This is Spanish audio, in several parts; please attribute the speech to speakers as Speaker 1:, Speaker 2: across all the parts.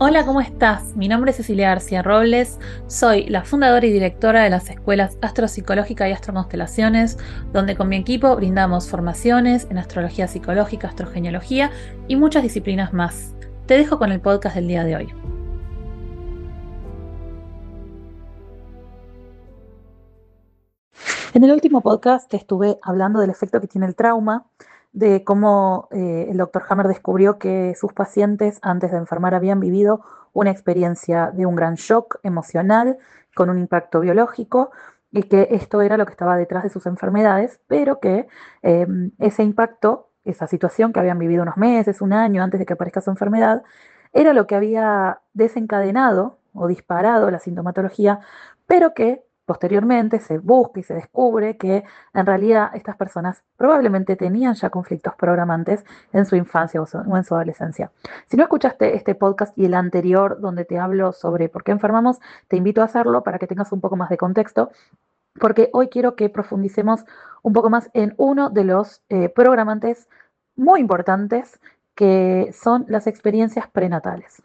Speaker 1: Hola, ¿cómo estás? Mi nombre es Cecilia García Robles, soy la fundadora y directora de las escuelas Astropsicológica y Astroconstelaciones, donde con mi equipo brindamos formaciones en astrología psicológica, astrogenealogía y muchas disciplinas más. Te dejo con el podcast del día de hoy. En el último podcast te estuve hablando del efecto que tiene el trauma, de cómo el doctor Hammer descubrió que sus pacientes antes de enfermar habían vivido una experiencia de un gran shock emocional con un impacto biológico y que esto era lo que estaba detrás de sus enfermedades, pero que eh, ese impacto, esa situación que habían vivido unos meses, un año antes de que aparezca su enfermedad, era lo que había desencadenado o disparado la sintomatología, pero que posteriormente se busca y se descubre que en realidad estas personas probablemente tenían ya conflictos programantes en su infancia o en su adolescencia. Si no escuchaste este podcast y el anterior donde te hablo sobre por qué enfermamos, te invito a hacerlo para que tengas un poco más de contexto, porque hoy quiero que profundicemos un poco más en uno de los programantes muy importantes que son las experiencias prenatales.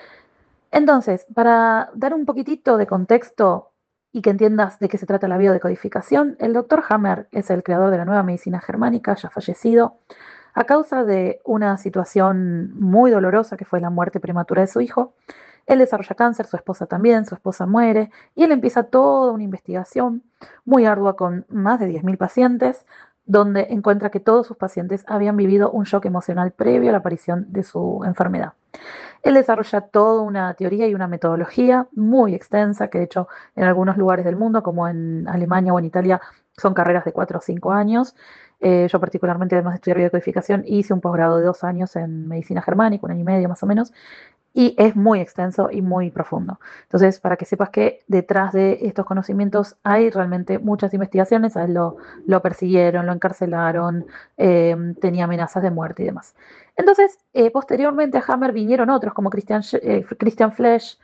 Speaker 1: Entonces, para dar un poquitito de contexto y que entiendas de qué se trata la biodecodificación, el doctor Hammer es el creador de la nueva medicina germánica, ya fallecido, a causa de una situación muy dolorosa que fue la muerte prematura de su hijo. Él desarrolla cáncer, su esposa también, su esposa muere, y él empieza toda una investigación muy ardua con más de 10.000 pacientes, donde encuentra que todos sus pacientes habían vivido un shock emocional previo a la aparición de su enfermedad. Él desarrolla toda una teoría y una metodología muy extensa, que de hecho en algunos lugares del mundo, como en Alemania o en Italia, son carreras de 4 o 5 años. Yo particularmente, además de estudiar biodecodificación, hice un posgrado de 2 años en medicina germánica, un año y medio más o menos, y es muy extenso y muy profundo. Entonces, para que sepas que detrás de estos conocimientos hay realmente muchas investigaciones, a él lo persiguieron, lo encarcelaron, tenía amenazas de muerte y demás. Entonces, posteriormente a Hammer vinieron otros como Christian Flesch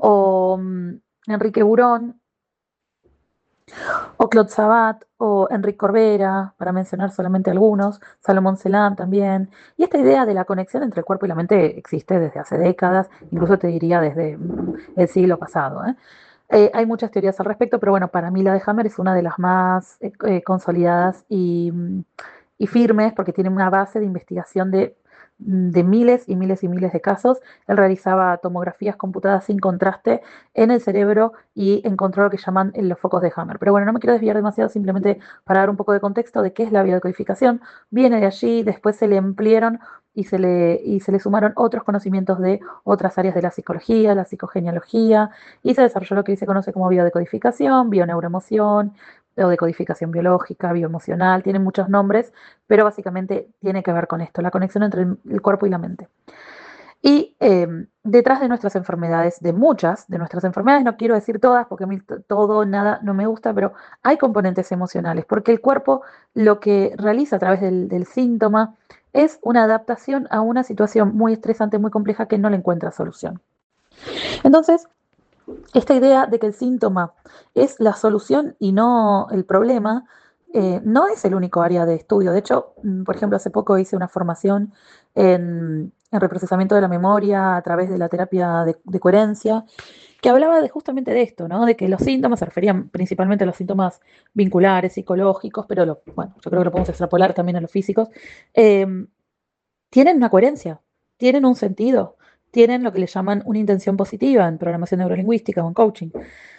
Speaker 1: o Enrique Burón, o Claude Sabat, o Enrique Corbera, para mencionar solamente algunos, Salomón Celan también. Y esta idea de la conexión entre el cuerpo y la mente existe desde hace décadas, incluso te diría desde el siglo pasado. Hay muchas teorías al respecto, pero bueno, para mí la de Hammer es una de las más consolidadas y firmes porque tiene una base de investigación de miles y miles y miles de casos. Él realizaba tomografías computadas sin contraste en el cerebro y encontró lo que llaman los focos de Hammer. Pero bueno, no me quiero desviar demasiado, simplemente para dar un poco de contexto de qué es la biodecodificación. Viene de allí, después se le ampliaron y se le sumaron otros conocimientos de otras áreas de la psicología, la psicogenealogía, y se desarrolló lo que hoy se conoce como biodecodificación, bioneuroemoción, o decodificación biológica, bioemocional, tiene muchos nombres, pero básicamente tiene que ver con esto, la conexión entre el cuerpo y la mente. Y detrás de nuestras enfermedades, de muchas de nuestras enfermedades, no quiero decir todas porque a mí todo, nada no me gusta, pero hay componentes emocionales, porque el cuerpo lo que realiza a través del síntoma es una adaptación a una situación muy estresante, muy compleja que no le encuentra solución. Entonces, esta idea de que el síntoma es la solución y no el problema, no es el único área de estudio. De hecho, por ejemplo, hace poco hice una formación en reprocesamiento de la memoria a través de la terapia de coherencia, que hablaba justamente de esto, ¿no? De que los síntomas se referían principalmente a los síntomas vinculares, psicológicos, pero bueno, yo creo que lo podemos extrapolar también a los físicos. eh, Tienen una coherencia, tienen un sentido, tienen lo que le llaman una intención positiva en programación neurolingüística o en coaching.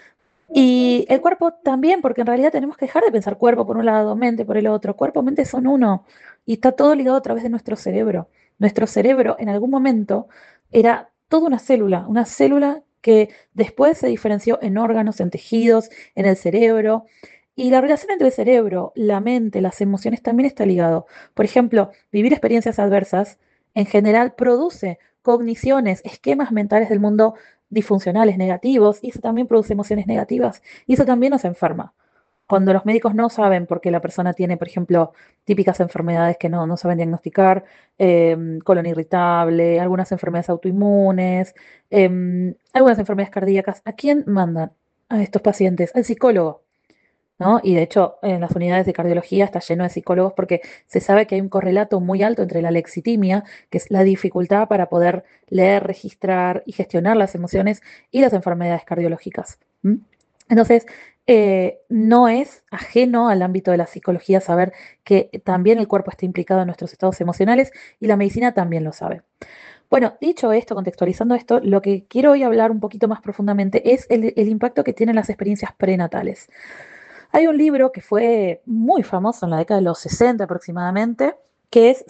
Speaker 1: Y el cuerpo también, porque en realidad tenemos que dejar de pensar cuerpo por un lado, mente por el otro. Cuerpo, mente son uno. Y está todo ligado a través de nuestro cerebro. Nuestro cerebro en algún momento era toda una célula que después se diferenció en órganos, en tejidos, en el cerebro. Y la relación entre el cerebro, la mente, las emociones también está ligado. Por ejemplo, vivir experiencias adversas en general produce cogniciones, esquemas mentales del mundo disfuncionales, negativos, y eso también produce emociones negativas, y eso también nos enferma. Cuando los médicos no saben por qué la persona tiene, por ejemplo, típicas enfermedades que no saben diagnosticar, colon irritable, algunas enfermedades autoinmunes, algunas enfermedades cardíacas, ¿a quién mandan a estos pacientes? Al psicólogo. ¿no? Y de hecho, en las unidades de cardiología está lleno de psicólogos porque se sabe que hay un correlato muy alto entre la lexitimia, que es la dificultad para poder leer, registrar y gestionar las emociones, y las enfermedades cardiológicas. ¿M? Entonces, no es ajeno al ámbito de la psicología saber que también el cuerpo está implicado en nuestros estados emocionales, y la medicina también lo sabe. Bueno, dicho esto, contextualizando esto, lo que quiero hoy hablar un poquito más profundamente es el impacto que tienen las experiencias prenatales. Hay un libro que fue muy famoso en la década de los 60 aproximadamente, que es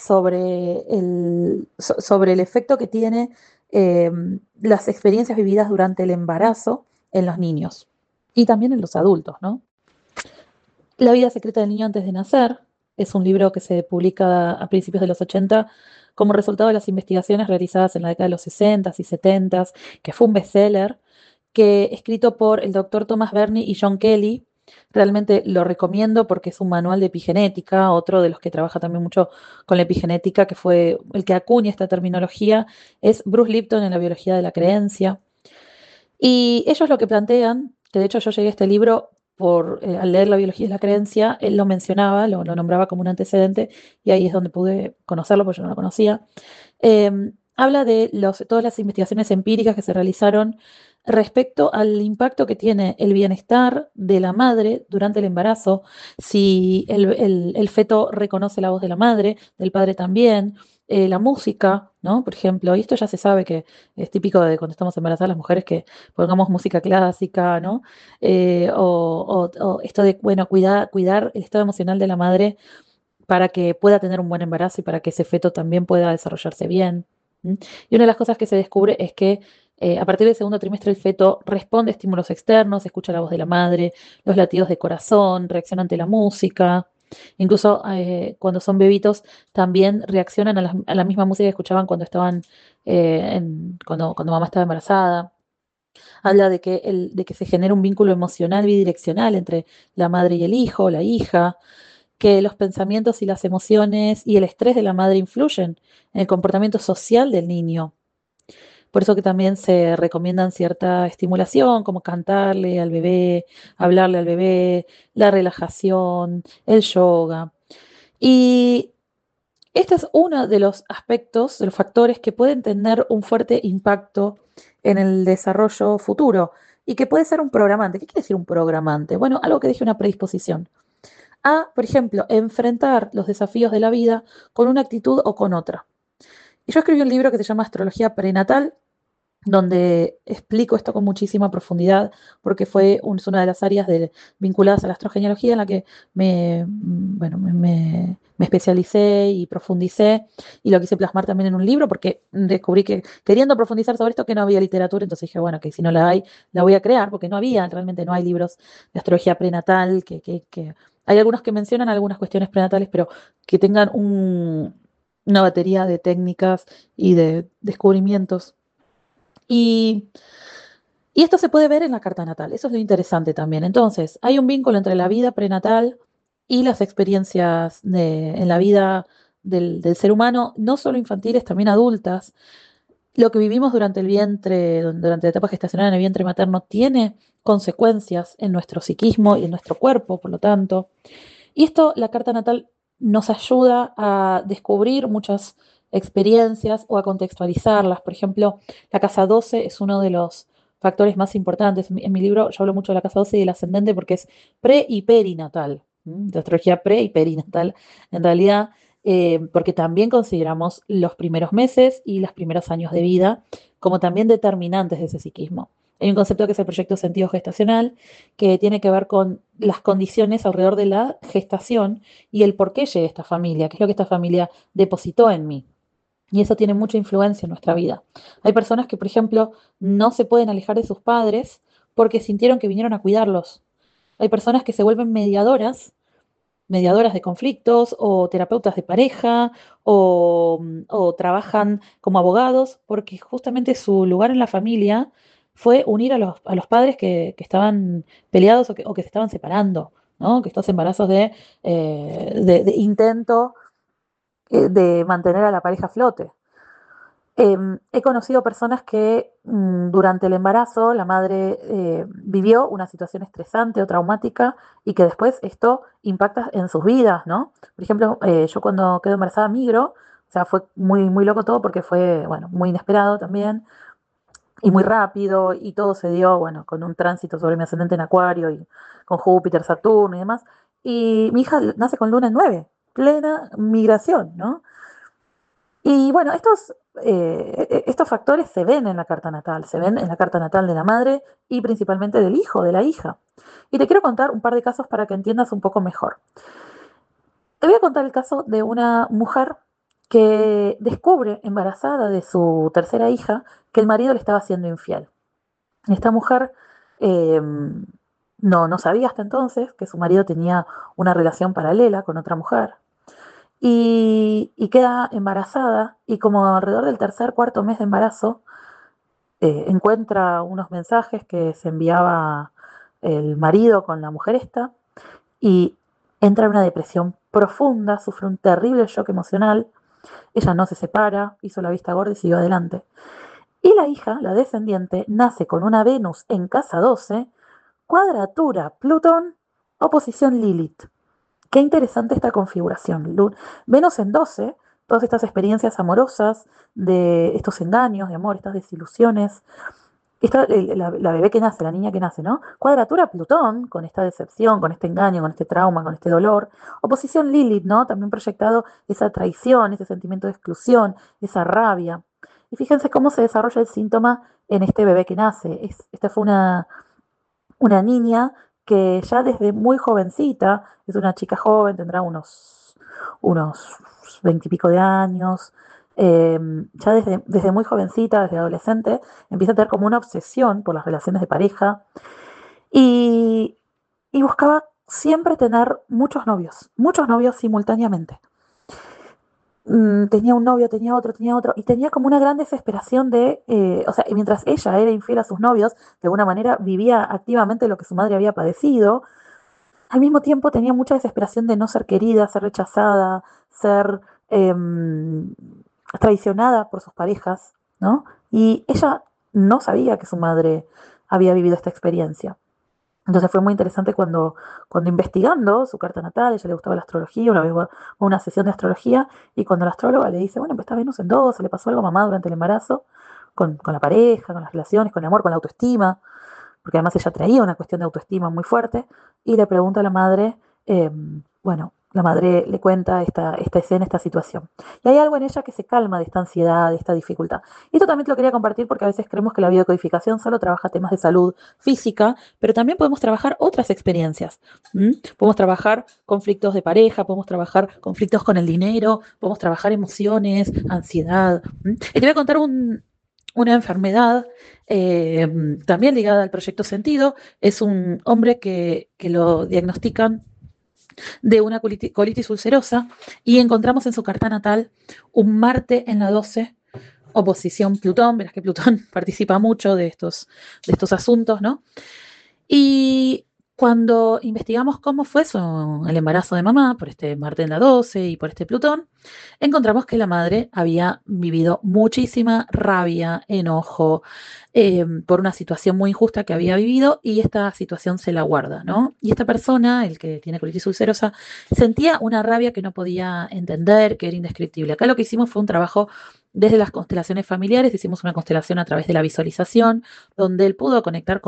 Speaker 1: sobre el efecto que tiene eh, las experiencias vividas durante el embarazo en los niños y también en los adultos, ¿no? La vida secreta del niño antes de nacer es un libro que se publica a principios de los 80 como resultado de las investigaciones realizadas en la década de los 60 y 70, que fue un bestseller, que escrito por el doctor Thomas Burney y John Kelly. Realmente lo recomiendo porque es un manual de epigenética, otro de los que trabaja también mucho con la epigenética, que fue el que acuña esta terminología, es Bruce Lipton en la biología de la creencia. Y ellos lo que plantean, que de hecho yo llegué a este libro al leer la biología de la creencia, él lo mencionaba, lo nombraba como un antecedente, y ahí es donde pude conocerlo, porque yo no lo conocía. Habla de todas las investigaciones empíricas que se realizaron respecto al impacto que tiene el bienestar de la madre durante el embarazo, si el feto reconoce la voz de la madre, del padre también, la música, ¿no? Por ejemplo, y esto ya se sabe que es típico de cuando estamos embarazadas las mujeres, que pongamos música clásica, ¿no? O esto de, bueno, cuidar el estado emocional de la madre para que pueda tener un buen embarazo y para que ese feto también pueda desarrollarse bien. ¿M? Y una de las cosas que se descubre es que a partir del segundo trimestre el feto responde a estímulos externos, escucha la voz de la madre, los latidos de corazón, reacciona ante la música. Incluso cuando son bebitos también reaccionan a la misma música que escuchaban cuando estaban, cuando mamá estaba embarazada. Habla de que se genera un vínculo emocional bidireccional entre la madre y el hijo, la hija, que los pensamientos y las emociones y el estrés de la madre influyen en el comportamiento social del niño. Por eso que también se recomiendan cierta estimulación, como cantarle al bebé, hablarle al bebé, la relajación, el yoga. Y este es uno de los aspectos, de los factores que pueden tener un fuerte impacto en el desarrollo futuro y que puede ser un programante. ¿Qué quiere decir un programante? Bueno, algo que dije, una predisposición a, por ejemplo, enfrentar los desafíos de la vida con una actitud o con otra. Y yo escribí un libro que se llama Astrología Prenatal, donde explico esto con muchísima profundidad, porque es una de las áreas vinculadas a la astrogenealogía en la que bueno, me especialicé y profundicé, y lo quise plasmar también en un libro, porque descubrí que queriendo profundizar sobre esto, que no había literatura. Entonces dije, bueno, que si no la hay, la voy a crear, porque realmente no hay libros de astrología prenatal, hay algunos que mencionan algunas cuestiones prenatales, pero que tengan una batería de técnicas y de descubrimientos. Y, y esto se puede ver en la carta natal, eso es lo interesante también. Entonces, hay un vínculo entre la vida prenatal y las experiencias en la vida del ser humano, no solo infantiles, también adultas. Lo que vivimos durante el vientre, durante la etapa gestacional en el vientre materno, tiene consecuencias en nuestro psiquismo y en nuestro cuerpo, por lo tanto. Y esto, la carta natal nos ayuda a descubrir muchas experiencias o a contextualizarlas. Por ejemplo, la casa 12 es uno de los factores más importantes. En mi libro yo hablo mucho de la casa 12 y del ascendente porque es pre y perinatal, de astrología pre y perinatal, en realidad, porque también consideramos los primeros meses y los primeros años de vida como también determinantes de ese psiquismo. Hay un concepto que es el proyecto sentido gestacional, que tiene que ver con las condiciones alrededor de la gestación y el por qué llegué a esta familia, qué es lo que esta familia depositó en mí. Y eso tiene mucha influencia en nuestra vida. Hay personas que, por ejemplo, no se pueden alejar de sus padres porque sintieron que vinieron a cuidarlos. Hay personas que se vuelven mediadoras de conflictos o terapeutas de pareja o trabajan como abogados porque justamente su lugar en la familia fue unir a los padres que estaban peleados o que se estaban separando, ¿no? Que estos embarazos de intento de mantener a la pareja a flote. He conocido personas que durante el embarazo la madre vivió una situación estresante o traumática y que después esto impacta en sus vidas, ¿no? Por ejemplo, yo cuando quedo embarazada migro, o sea, fue muy, muy loco todo porque fue, bueno, muy inesperado también y muy rápido y todo se dio, bueno, con un tránsito sobre mi ascendente en Acuario y con Júpiter, Saturno y demás. Y mi hija nace con luna en 9, plena migración, ¿no? Y bueno, estos factores se ven en la carta natal, se ven en la carta natal de la madre y principalmente del hijo, de la hija. Y te quiero contar un par de casos para que entiendas un poco mejor. Te voy a contar el caso de una mujer que descubre embarazada de su tercera hija que el marido le estaba siendo infiel. Esta mujer eh, no sabía hasta entonces que su marido tenía una relación paralela con otra mujer y queda embarazada y como alrededor del tercer, cuarto mes de embarazo, encuentra unos mensajes que se enviaba el marido con la mujer esta y entra en una depresión profunda, sufre un terrible shock emocional, ella no se separa, hizo la vista gorda y siguió adelante. Y la hija, la descendiente, nace con una Venus en casa 12, cuadratura Plutón, oposición Lilith. Qué interesante esta configuración. Venus en 12, todas estas experiencias amorosas, de estos engaños de amor, estas desilusiones. La bebé que nace, la niña que nace, ¿no? Cuadratura Plutón, con esta decepción, con este engaño, con este trauma, con este dolor. Oposición Lilith, ¿no? También proyectado esa traición, ese sentimiento de exclusión, esa rabia. Y fíjense cómo se desarrolla el síntoma en este bebé que nace. Esta fue una niña que ya desde muy jovencita, es una chica joven, tendrá unos 20 y pico de años, ya desde muy jovencita, desde adolescente, empieza a tener como una obsesión por las relaciones de pareja y, y buscaba siempre tener muchos novios simultáneamente. Tenía un novio, tenía otro, y tenía como una gran desesperación o sea, y mientras ella era infiel a sus novios, de alguna manera vivía activamente lo que su madre había padecido, al mismo tiempo tenía mucha desesperación de no ser querida, ser rechazada, ser traicionada por sus parejas, ¿no? Y ella no sabía que su madre había vivido esta experiencia. Entonces fue muy interesante cuando investigando su carta natal, a ella le gustaba la astrología, una vez fue a una sesión de astrología, y cuando la astróloga le dice, bueno, pues está Venus en 12, le pasó algo a mamá durante el embarazo, con la pareja, con las relaciones, con el amor, con la autoestima, porque además ella traía una cuestión de autoestima muy fuerte, y le pregunta a la madre, bueno, la madre le cuenta esta escena, esta situación. Y hay algo en ella que se calma de esta ansiedad, de esta dificultad. Y esto también te lo quería compartir porque a veces creemos que la biodecodificación solo trabaja temas de salud física, pero también podemos trabajar otras experiencias. Podemos trabajar conflictos de pareja, podemos trabajar conflictos con el dinero, podemos trabajar emociones, ansiedad. Y te voy a contar una enfermedad eh, también ligada al proyecto Sentido. Es un hombre que lo diagnostican de una colitis ulcerosa y encontramos en su carta natal un Marte en la 12, oposición Plutón. Verás que Plutón participa mucho de estos asuntos, ¿no? Y cuando investigamos cómo fue el embarazo de mamá por este Marte en la 12 y por este Plutón, encontramos que la madre había vivido muchísima rabia, enojo, por una situación muy injusta que había vivido y esta situación se la guarda, ¿no? Y esta persona, el que tiene colitis ulcerosa, sentía una rabia que no podía entender, que era indescriptible. Acá lo que hicimos fue un trabajo desde las constelaciones familiares, hicimos una constelación a través de la visualización, donde él pudo conectar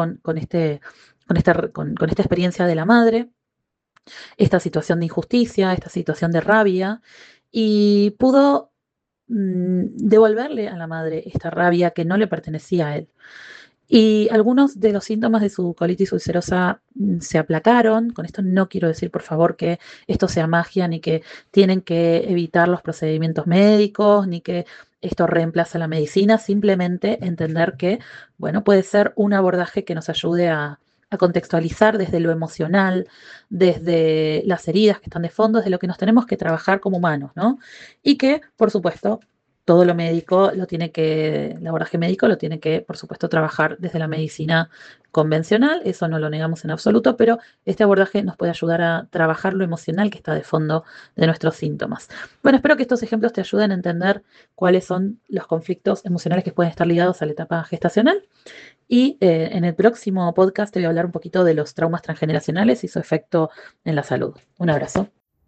Speaker 1: con esta experiencia de la madre, esta situación de injusticia, esta situación de rabia, y pudo devolverle a la madre esta rabia que no le pertenecía a él. Y algunos de los síntomas de su colitis ulcerosa se aplacaron. Con esto no quiero decir, por favor, que esto sea magia, ni que tienen que evitar los procedimientos médicos, ni que esto reemplaza la medicina. Simplemente entender que, bueno, puede ser un abordaje que nos ayude a contextualizar desde lo emocional, desde las heridas que están de fondo, desde lo que nos tenemos que trabajar como humanos, ¿no? Y que, por supuesto, todo lo médico el abordaje médico lo tiene que, por supuesto, trabajar desde la medicina convencional, eso no lo negamos en absoluto, pero este abordaje nos puede ayudar a trabajar lo emocional que está de fondo de nuestros síntomas. Bueno, espero que estos ejemplos te ayuden a entender cuáles son los conflictos emocionales que pueden estar ligados a la etapa gestacional. Y en el próximo podcast te voy a hablar un poquito de los traumas transgeneracionales y su efecto en la salud. Un abrazo.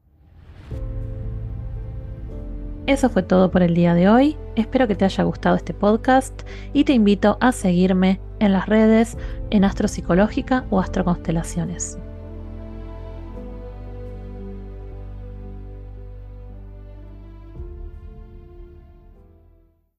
Speaker 1: Eso fue todo por el día de hoy. Espero que te haya gustado este podcast y te invito a seguirme en las redes en Astropsicológica o Astroconstelaciones.